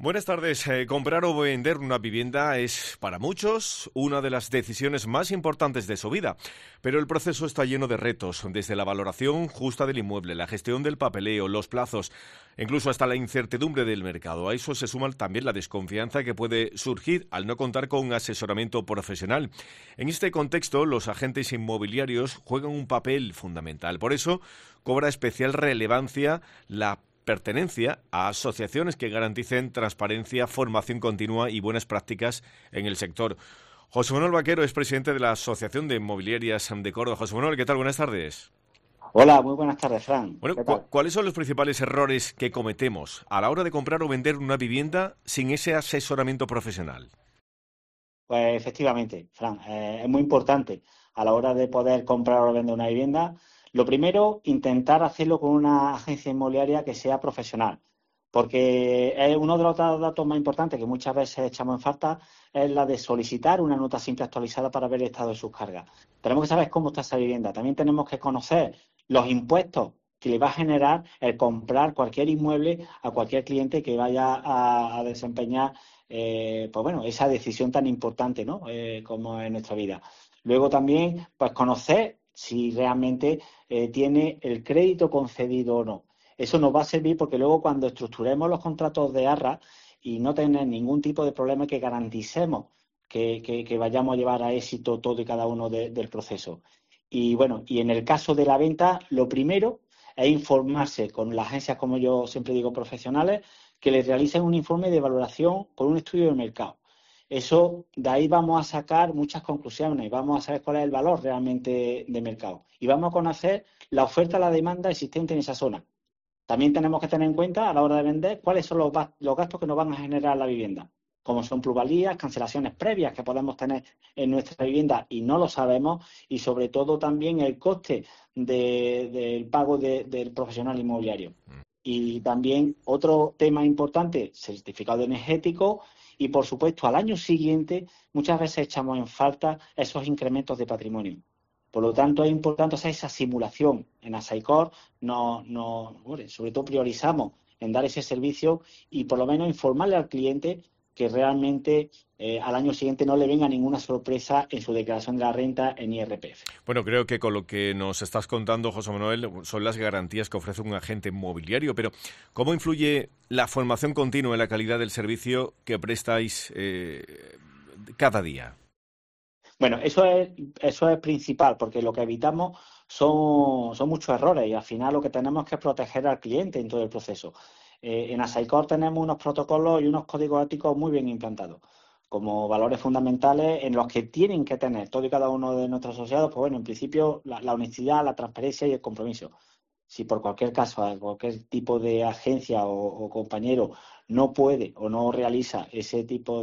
Buenas tardes. Comprar o vender una vivienda es para muchos una de las decisiones más importantes de su vida, pero el proceso está lleno de retos, desde la valoración justa del inmueble, la gestión del papeleo, los plazos, incluso hasta la incertidumbre del mercado. A eso se suma también la desconfianza que puede surgir al no contar con un asesoramiento profesional. En este contexto, los agentes inmobiliarios juegan un papel fundamental. Por eso, cobra especial relevancia la pertenencia a asociaciones que garanticen transparencia, formación continua y buenas prácticas en el sector. José Manuel Vaquero es presidente de la Asociación de Inmobiliarias de Córdoba. José Manuel, ¿qué tal? Buenas tardes. Hola, muy buenas tardes, Fran. Bueno, ¿Qué tal? ¿cuáles son los principales errores que cometemos a la hora de comprar o vender una vivienda sin ese asesoramiento profesional? Pues efectivamente, Fran, es muy importante a la hora de poder comprar o vender una vivienda. Lo primero, intentar hacerlo con una agencia inmobiliaria que sea profesional, porque es uno de los datos más importantes que muchas veces echamos en falta es la de solicitar una nota simple actualizada para ver el estado de sus cargas. Tenemos que saber cómo está esa vivienda. También tenemos que conocer los impuestos que le va a generar el comprar cualquier inmueble a cualquier cliente que vaya a desempeñar pues bueno, esa decisión tan importante, ¿no? Como en nuestra vida. Luego también, pues conocer si realmente tiene el crédito concedido o no. Eso nos va a servir porque luego cuando estructuremos los contratos de arras y no tener ningún tipo de problema, que garanticemos que vayamos a llevar a éxito todo y cada uno del proceso. Y bueno, y en el caso de la venta, lo primero es informarse con las agencias, como yo siempre digo, profesionales, que les realicen un informe de valoración con un estudio de mercado. Eso, de ahí vamos a sacar muchas conclusiones, vamos a saber cuál es el valor realmente de mercado y vamos a conocer la oferta y la demanda existente en esa zona. También tenemos que tener en cuenta a la hora de vender cuáles son los gastos que nos van a generar la vivienda, como son plusvalías, cancelaciones previas que podemos tener en nuestra vivienda y no lo sabemos, y sobre todo también el coste del pago del profesional inmobiliario. Y también otro tema importante, certificado energético, y por supuesto al año siguiente muchas veces echamos en falta esos incrementos de patrimonio. Por lo tanto, es importante hacer esa simulación. En Asaicor, sobre todo priorizamos en dar ese servicio y por lo menos informarle al cliente que realmente al año siguiente no le venga ninguna sorpresa en su declaración de la renta en IRPF. Bueno, creo que con lo que nos estás contando, José Manuel, son las garantías que ofrece un agente inmobiliario, pero ¿cómo influye la formación continua en la calidad del servicio que prestáis cada día? Bueno, eso es principal, porque lo que evitamos son muchos errores y al final lo que tenemos que es proteger al cliente en todo el proceso. En Asaicor tenemos unos protocolos y unos códigos éticos muy bien implantados, como valores fundamentales en los que tienen que tener todo y cada uno de nuestros asociados, pues bueno, en principio la honestidad, la transparencia y el compromiso. Si por cualquier caso, cualquier tipo de agencia o compañero no puede o no realiza ese tipo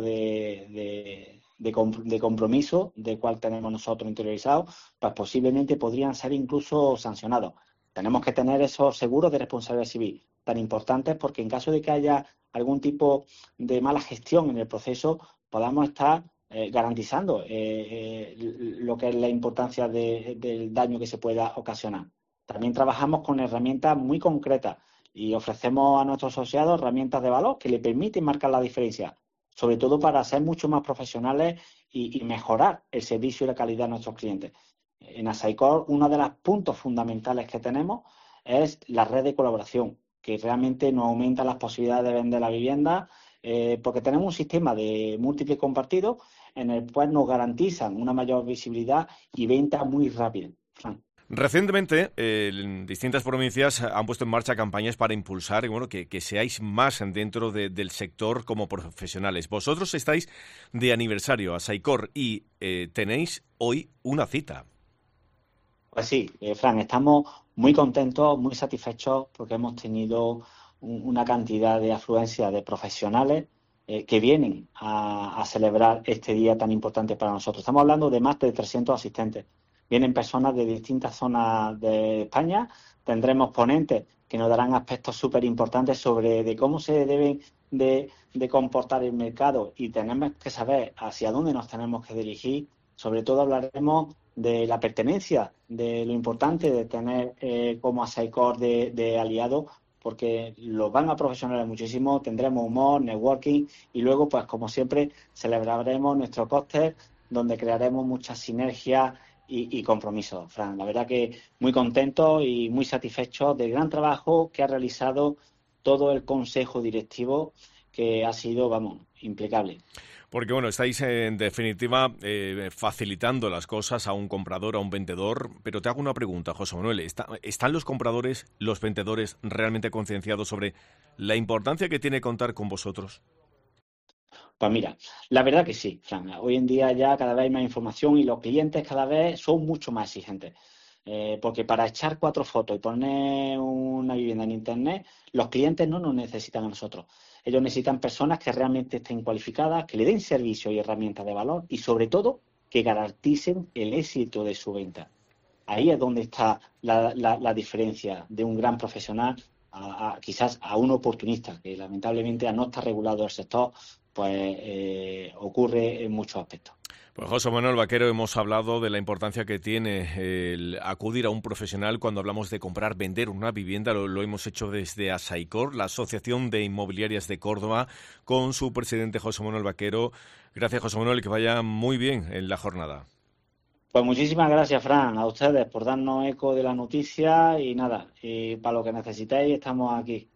de compromiso del cual tenemos nosotros interiorizado, pues posiblemente podrían ser incluso sancionados. Tenemos que tener esos seguros de responsabilidad civil tan importantes porque en caso de que haya algún tipo de mala gestión en el proceso, podamos estar garantizando lo que es la importancia del daño que se pueda ocasionar. También trabajamos con herramientas muy concretas y ofrecemos a nuestros asociados herramientas de valor que le permiten marcar la diferencia, sobre todo para ser mucho más profesionales y mejorar el servicio y la calidad de nuestros clientes. En Asaicor, uno de los puntos fundamentales que tenemos es la red de colaboración, que realmente nos aumenta las posibilidades de vender la vivienda, porque tenemos un sistema de múltiples compartidos en el cual nos garantizan una mayor visibilidad y venta muy rápida. Fran. Recientemente, en distintas provincias han puesto en marcha campañas para impulsar bueno, que seáis más dentro del sector como profesionales. Vosotros estáis de aniversario, Asaicor, y tenéis hoy una cita. Pues sí, Fran, estamos muy contentos, muy satisfechos porque hemos tenido una cantidad de afluencia de profesionales que vienen a celebrar este día tan importante para nosotros. Estamos hablando de más de 300 asistentes. Vienen personas de distintas zonas de España. Tendremos ponentes que nos darán aspectos súper importantes sobre de cómo se deben de comportar el mercado y tenemos que saber hacia dónde nos tenemos que dirigir. Sobre todo hablaremos de la pertenencia, de lo importante de tener como Asaicor de aliado porque los van a profesionalizar muchísimo, tendremos humor, networking y luego, pues como siempre, celebraremos nuestro cóctel donde crearemos muchas sinergias y compromisos. Fran, la verdad que muy contento y muy satisfecho del gran trabajo que ha realizado todo el consejo directivo, que ha sido, vamos, impecable. Porque, bueno, estáis en definitiva facilitando las cosas a un comprador, a un vendedor. Pero te hago una pregunta, José Manuel. ¿Están los compradores, los vendedores realmente concienciados sobre la importancia que tiene contar con vosotros? Pues mira, la verdad que sí, Fran. Hoy en día ya cada vez hay más información y los clientes cada vez son mucho más exigentes. Porque para echar 4 fotos y poner una vivienda en Internet, los clientes no nos necesitan a nosotros. Ellos necesitan personas que realmente estén cualificadas, que le den servicio y herramientas de valor y, sobre todo, que garanticen el éxito de su venta. Ahí es donde está la diferencia de un gran profesional quizás a un oportunista, que lamentablemente al no estar regulado el sector, pues ocurre en muchos aspectos. Pues José Manuel Vaquero, hemos hablado de la importancia que tiene el acudir a un profesional cuando hablamos de comprar, vender una vivienda. Lo hemos hecho desde ASAICOR, la Asociación de Inmobiliarias de Córdoba, con su presidente José Manuel Vaquero. Gracias, José Manuel, que vaya muy bien en la jornada. Pues muchísimas gracias, Fran, a ustedes por darnos eco de la noticia y nada, y para lo que necesitéis estamos aquí.